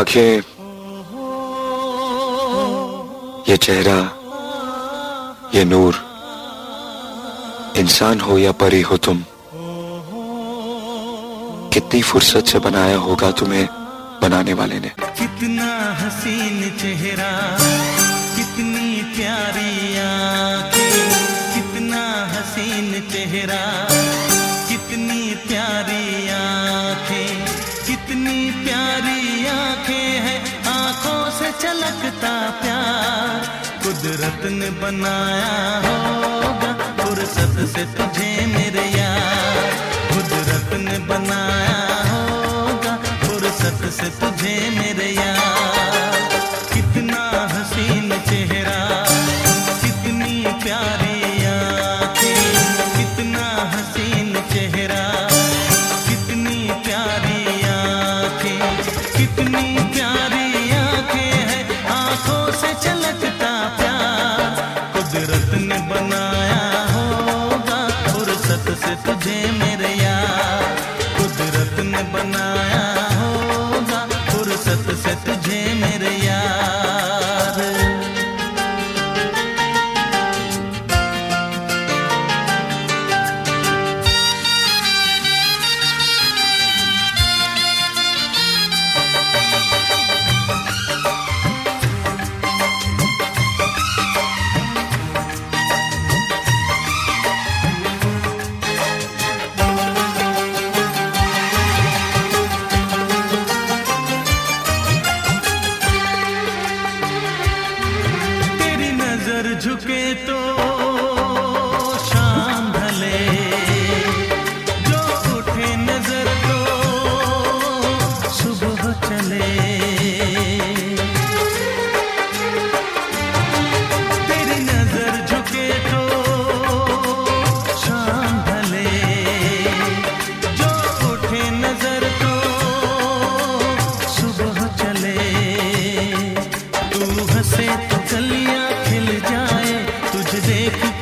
आंखें, ये चेहरा, ये नूर, इंसान हो या परी हो तुम, कितनी फुर्सत से बनाया होगा तुम्हें बनाने वाले ने। कितना हसीन चेहरा, कितनी प्यारी आंखें, कितना हसीन चेहरा, कितनी प्यारी आंखें, कितनी प्यारी आंखें हैं, आंखों से छलकता प्यार कुदरत ने बनाया होगा फुर्सत से तुझे मेरे यार, कुदरत ने बनाया होगा फुर्सत से तुझे मेरे यार। कितना हसीन चेहरा, कितनी प्यारी आंखें, कितना हसीन चेहरा, कितनी प्यारी आंखें, कितनी प्यारी आंखें हैं, आंखों से छलकता प्यार कुदरत ने बनाया होगा फुर्सत से तुझे मेरे यार, कुदरत ने बनाया होगा फुर्सत से तुझे मेरे यार। झुके तो शाम ढले, जो उठे नजर तो सुबह चले, तेरी नजर झुके तो शाम ढले, जो उठे नजर तो सुबह चले, तू हंसे तो कलियां खिल जाए, तुझे देख